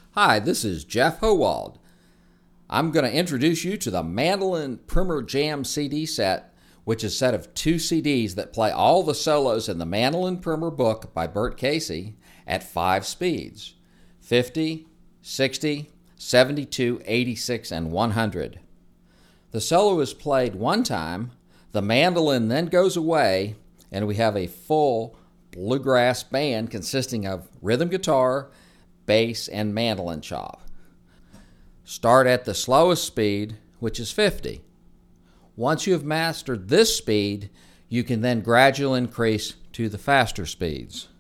Hi, this is Jeff Howald. I'm going to introduce you to the Mandolin Primer Jam CD set, which is a set of 2 CDs that play all the solos in the Mandolin Primer book by Bert Casey at 5 speeds: 50, 60, 72, 86, and 100. The solo is played one time, the mandolin then goes away, and we have a full bluegrass band consisting of rhythm guitar, bass, and mandolin chop. Start at the slowest speed, which is 50. Once you have mastered this speed, you can then gradually increase to the faster speeds.